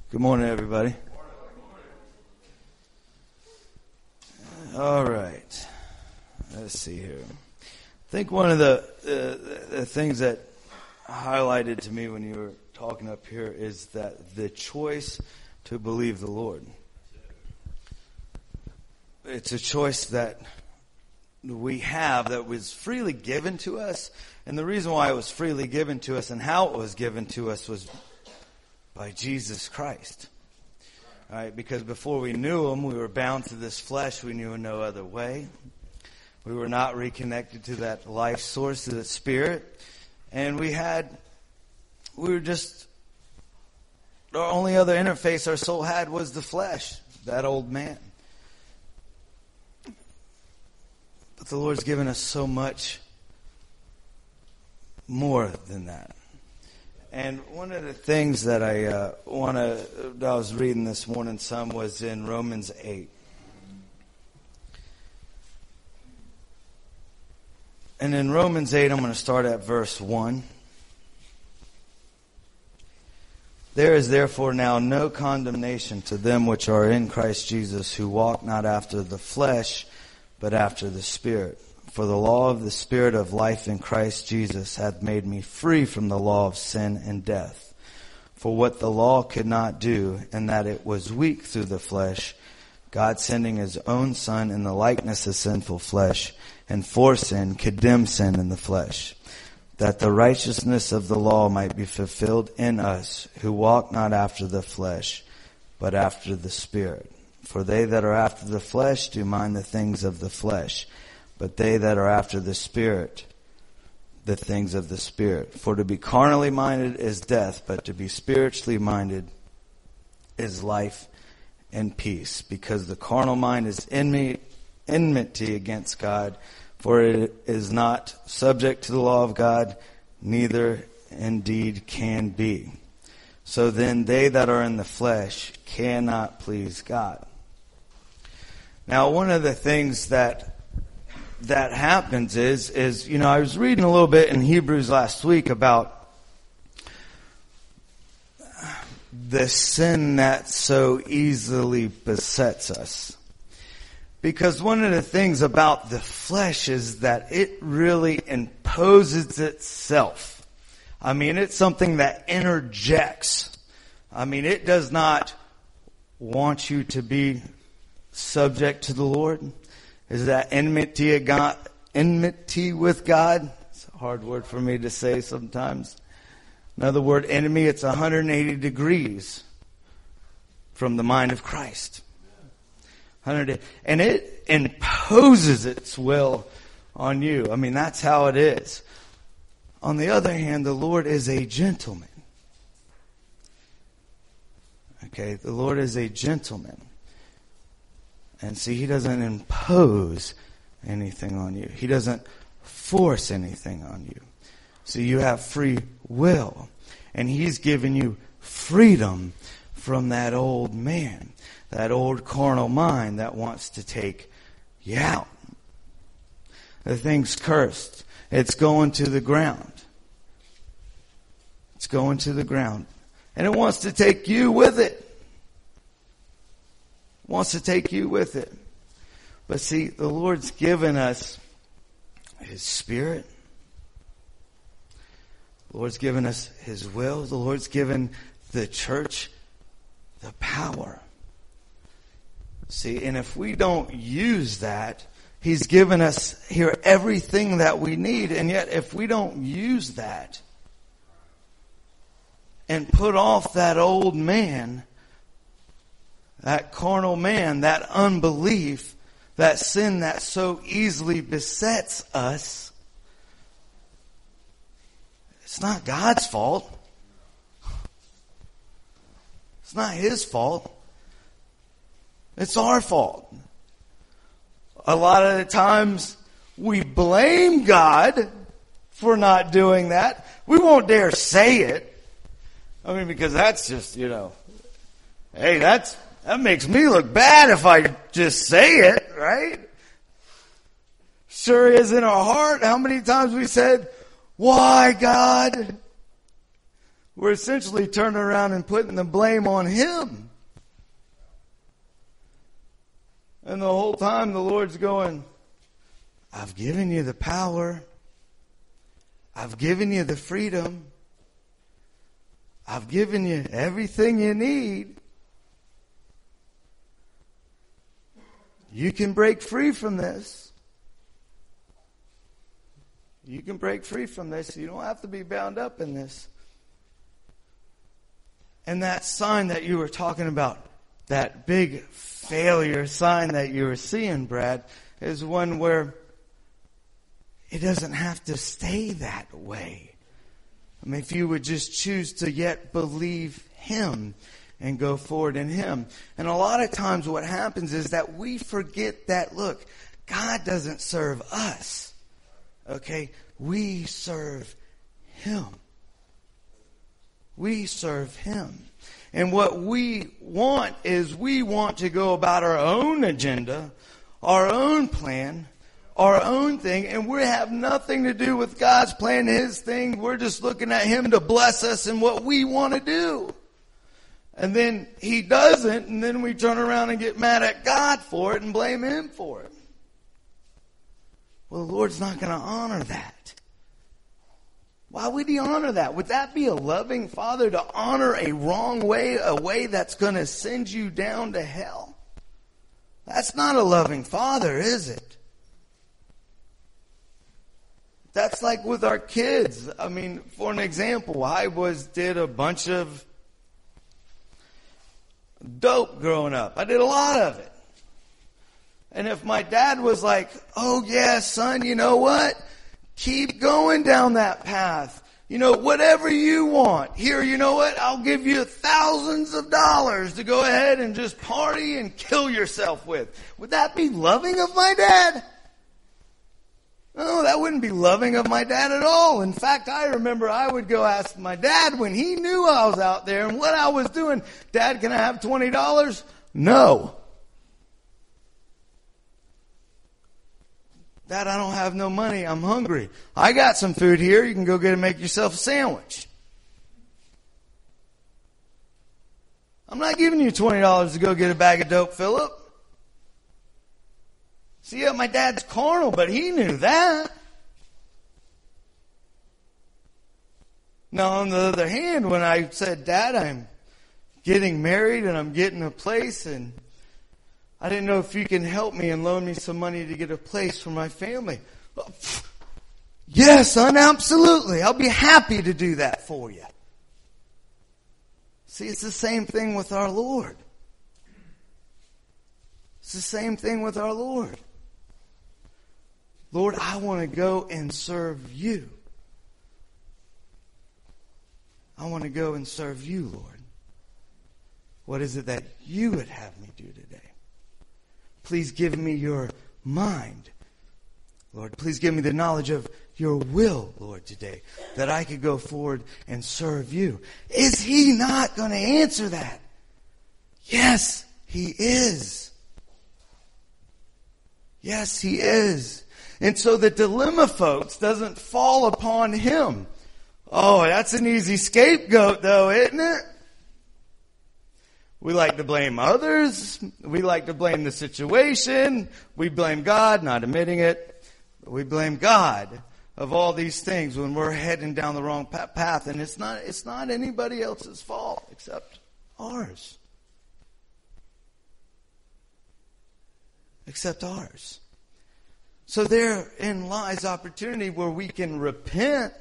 Good morning, everybody. All right. Let's see here. I think one of the things that highlighted to me when you were talking up here is that the choice to believe the Lord. It's a choice that we have that was freely given to us. And the reason why it was freely given to us and how it was given to us was by Jesus Christ. All right, because before we knew Him, we were bound to this flesh. We knew no other way. We were not reconnected to that life source, to the Spirit. And our only other interface our soul had was the flesh, that old man. But the Lord's given us so much more than that. And one of the things that I was reading this morning some was in Romans 8. And in Romans 8, I'm going to start at verse 1. There is therefore now no condemnation to them which are in Christ Jesus, who walk not after the flesh, but after the Spirit. For the law of the Spirit of life in Christ Jesus hath made me free from the law of sin and death. For what the law could not do, in that it was weak through the flesh, God sending His own Son in the likeness of sinful flesh, and for sin condemned sin in the flesh, that the righteousness of the law might be fulfilled in us, who walk not after the flesh, but after the Spirit. For they that are after the flesh do mind the things of the flesh, but they that are after the Spirit, the things of the Spirit. For to be carnally minded is death, but to be spiritually minded is life and peace. Because the carnal mind is enmity against God, for it is not subject to the law of God, neither indeed can be. So then they that are in the flesh cannot please God. Now, one of the things that happens is, I was reading a little bit in Hebrews last week about the sin that so easily besets us. Because one of the things about the flesh is that it really imposes itself. I mean, it's something that interjects. I mean, it does not want you to be subject to the Lord. Is that enmity with God? It's a hard word for me to say sometimes. Another word, enemy, it's 180 degrees from the mind of Christ. And it imposes its will on you. I mean, that's how it is. On the other hand, the Lord is a gentleman. Okay, the Lord is a gentleman. And see, He doesn't impose anything on you. He doesn't force anything on you. So you have free will. And He's given you freedom from that old man, that old carnal mind that wants to take you out. The thing's cursed. It's going to the ground. It's going to the ground. And it wants to take you with it. Wants to take you with it. But see, the Lord's given us His Spirit. The Lord's given us His will. The Lord's given the church the power. See, and if we don't use that, He's given us here everything that we need. And yet, if we don't use that and put off that old man, that carnal man, that unbelief, that sin that so easily besets us, it's not God's fault. It's not His fault. It's our fault. A lot of the times we blame God for not doing that. We won't dare say it. I mean, because that's just, hey, that makes me look bad if I just say it, right? Sure is in our heart. How many times we said, why, God? we're essentially turning around and putting the blame on him. And the whole time the Lord's going, I've given you the power. I've given you the freedom. I've given you everything you need. You can break free from this. You can break free from this. You don't have to be bound up in this. And that sign that you were talking about, that big failure sign that you were seeing, Brad, is one where it doesn't have to stay that way. I mean, if you would just choose to yet believe him and go forward in him. And a lot of times what happens is that we forget that, look, God doesn't serve us. Okay? We serve him. We serve him. And what we want is we want to go about our own agenda, our own plan, our own thing, and we have nothing to do with God's plan, his thing. We're just looking at him to bless us in what we want to do. And then he doesn't, and then we turn around and get mad at God for it and blame him for it. Well, the Lord's not going to honor that. Why would he honor that? Would that be a loving father to honor a wrong way, a way that's going to send you down to hell? That's not a loving father, is it? That's like with our kids. I mean, for an example, I did a bunch of dope growing up. I did a lot of it. And if my dad was like, oh yeah, son, you know what? Keep going down that path. You know, whatever you want. Here, you know what? I'll give you thousands of dollars to go ahead and just party and kill yourself with. Would that be loving of my dad? No, that wouldn't be loving of my dad at all. In fact, I remember I would go ask my dad when he knew I was out there and what I was doing. Dad, can I have $20? No. Dad, I don't have no money. I'm hungry. I got some food here. You can go get and make yourself a sandwich. I'm not giving you $20 to go get a bag of dope, Philip. See, my dad's carnal, but he knew that. Now, on the other hand, when I said, Dad, I'm getting married and I'm getting a place and I didn't know if you can help me and loan me some money to get a place for my family. Yes, son, absolutely. I'll be happy to do that for you. See, it's the same thing with our Lord. It's the same thing with our Lord. Lord, I want to go and serve you. I want to go and serve you, Lord. What is it that you would have me do today? Please give me your mind, Lord. Please give me the knowledge of your will, Lord, today, that I could go forward and serve you. Is he not going to answer that? Yes, he is. Yes, he is. And so the dilemma, folks, doesn't fall upon him. Oh, that's an easy scapegoat, though, isn't it? We like to blame others. We like to blame the situation. We blame God, not admitting it. But we blame God of all these things when we're heading down the wrong path. And it's not anybody else's fault except ours. Except ours. So therein lies opportunity where we can repent.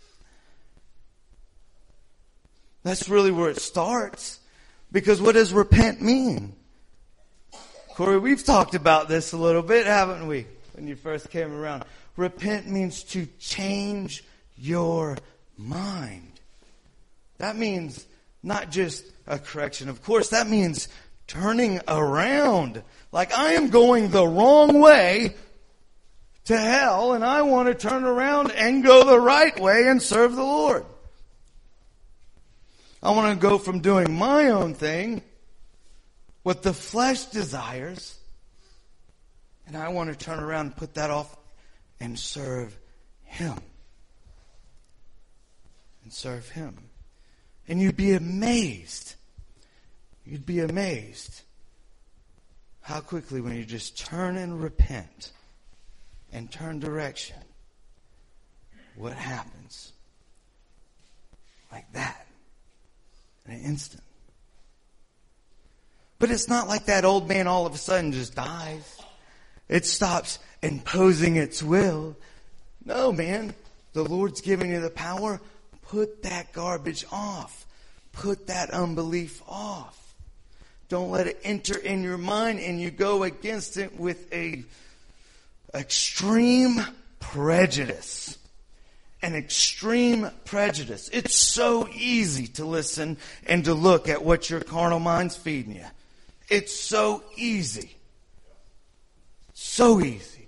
That's really where it starts. Because what does repent mean? Corey, we've talked about this a little bit, haven't we? When you first came around. Repent means to change your mind. That means not just a correction. Of course, that means turning around. Like, I am going the wrong way to hell, and I want to turn around and go the right way and serve the Lord. I want to go from doing my own thing, what the flesh desires, and I want to turn around and put that off and serve him. And serve him. And you'd be amazed. You'd be amazed how quickly when you just turn and repent and turn direction, what happens? Like that. In an instant. But it's not like that old man all of a sudden just dies. It stops imposing its will. No, man. The Lord's giving you the power. Put that garbage off. Put that unbelief off. Don't let it enter in your mind and you go against it with a extreme prejudice. An extreme prejudice. It's so easy to listen and to look at what your carnal mind's feeding you. It's so easy. So easy.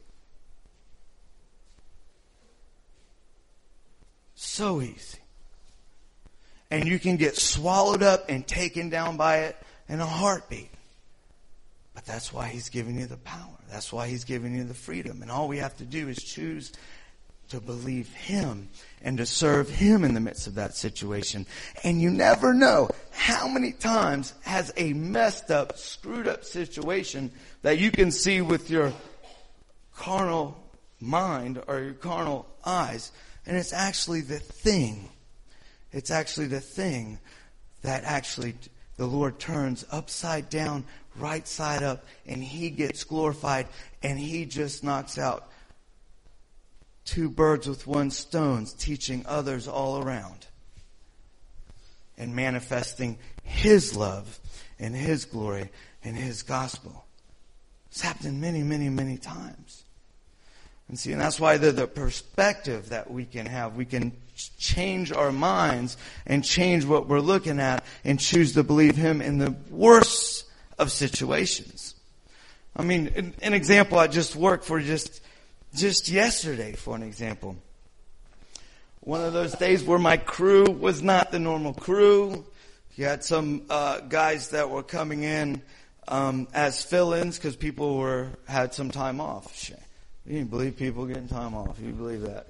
So easy. And you can get swallowed up and taken down by it in a heartbeat. But that's why He's giving you the power. That's why He's giving you the freedom. And all we have to do is choose to believe Him and to serve Him in the midst of that situation. And you never know how many times has a messed up, screwed up situation that you can see with your carnal mind or your carnal eyes. And it's actually the thing. It's actually the thing that actually the Lord turns upside down, right side up, and He gets glorified, and He just knocks out 2 birds with 1 stone, teaching others all around and manifesting His love and His glory and His gospel. It's happened many, many, many times. And see, and that's why the perspective that we can have, we can change our minds and change what we're looking at and choose to believe Him in the worst of situations. I mean, an example I just worked for just yesterday, for an example. One of those days where my crew was not the normal crew. You had some guys that were coming in as fill-ins because people had some time off. You can believe people getting time off. You believe that?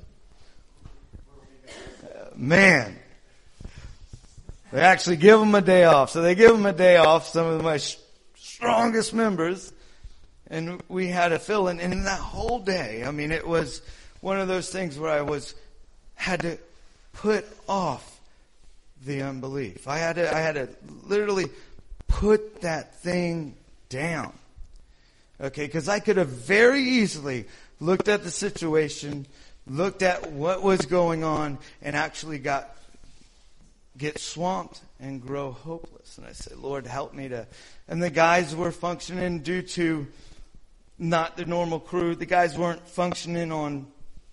Man. They actually give them a day off. So they give them a day off, some of my strongest members. And we had a fill-in. And in that whole day, I mean, it was one of those things where I had to put off the unbelief. I had to literally put that thing down. Okay, because I could have very easily looked at the situation, looked at what was going on, and actually get swamped and grow hopeless. And I said, Lord, help me to. And the guys were functioning due to not the normal crew. The guys weren't functioning on,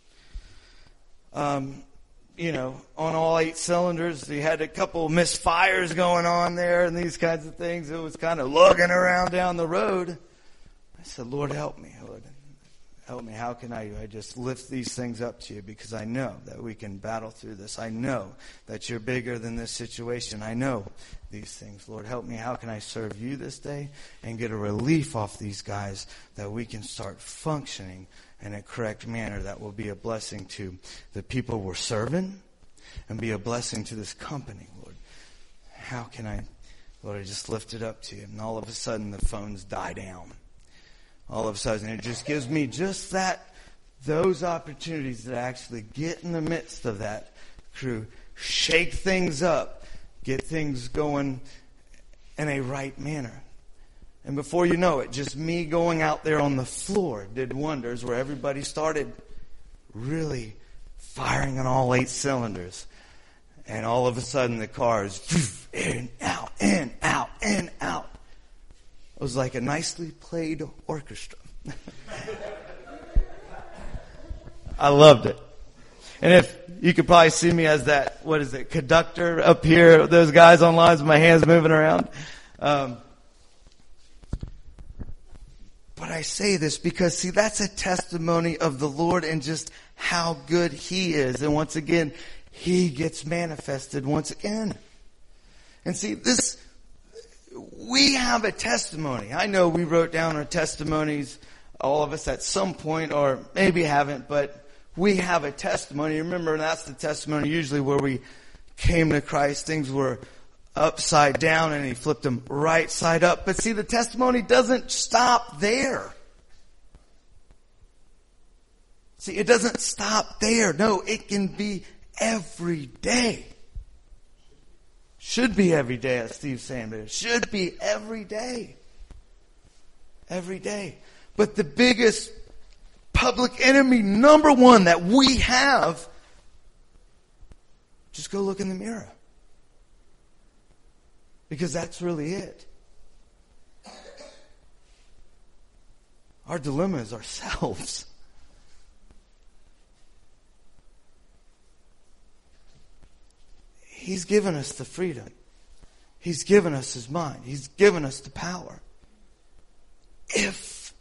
on all 8 cylinders. They had a couple misfires going on there and these kinds of things. It was kind of lugging around down the road. I said, Lord, help me, Lord. Help me. How can I just lift these things up to you? Because I know that we can battle through this. I know that you're bigger than this situation. I know these things. Lord, help me. How can I serve you this day and get a relief off these guys that we can start functioning in a correct manner that will be a blessing to the people we're serving and be a blessing to this company, Lord. How can I, Lord, I just lift it up to you. And all of a sudden the phones die down. All of a sudden, it just gives me just those opportunities to actually get in the midst of that crew, shake things up, get things going in a right manner. And before you know it, just me going out there on the floor did wonders where everybody started really firing on all 8 cylinders. And all of a sudden, the car is in, out, in, out, in, out. It was like a nicely played orchestra. I loved it. And if you could probably see me as that, conductor up here, those guys on lines with my hands moving around. But I say this because, see, that's a testimony of the Lord and just how good He is. And once again, He gets manifested once again. And see, we have a testimony. I know we wrote down our testimonies, all of us at some point, or maybe haven't, but we have a testimony. Remember, that's the testimony usually where we came to Christ, things were upside down and he flipped them right side up. But see, the testimony doesn't stop there. See, it doesn't stop there. No, it can be every day. Should be every day, as Steve's saying, but it should be every day. Every day. But the biggest public enemy, number one, that we have, just go look in the mirror. Because that's really it. Our dilemma is ourselves. He's given us the freedom. He's given us His mind. He's given us the power. If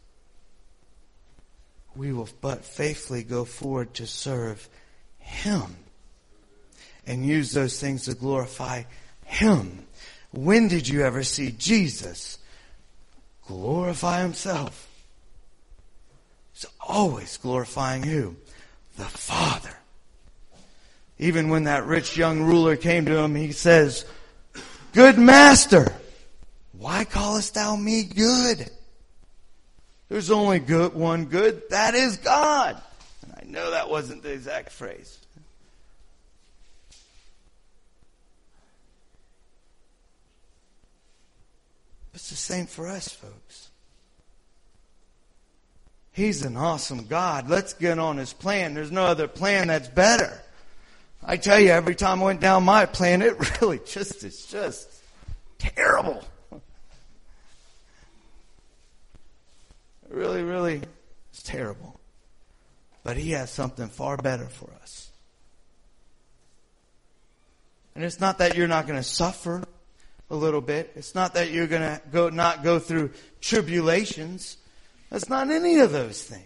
we will but faithfully go forward to serve Him and use those things to glorify Him. When did you ever see Jesus glorify Himself? He's always glorifying who? The Father. Even when that rich young ruler came to Him, He says, "Good master, why callest thou me good? There's only one good, that is God." And I know that wasn't the exact phrase. It's the same for us, folks. He's an awesome God. Let's get on His plan. There's no other plan that's better. I tell you, every time I went down my plan, it really it's just terrible. Really, really, it's terrible. But He has something far better for us. And it's not that you're not going to suffer a little bit. It's not that you're going to not go through tribulations. That's not any of those things.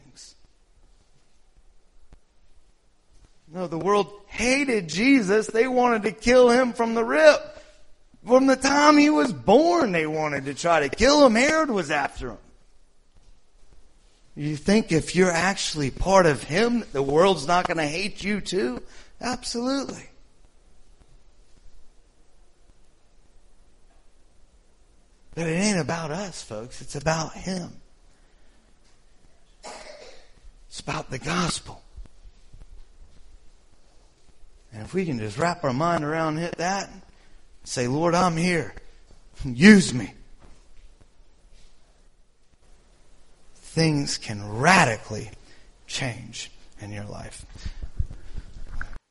No, the world hated Jesus. They wanted to kill Him from the rip. From the time He was born, they wanted to try to kill Him. Herod was after Him. You think if you're actually part of Him, the world's not going to hate you too? Absolutely. But it ain't about us, folks. It's about Him. It's about the gospel. And if we can just wrap our mind around that, say, "Lord, I'm here. Use me." Things can radically change in your life.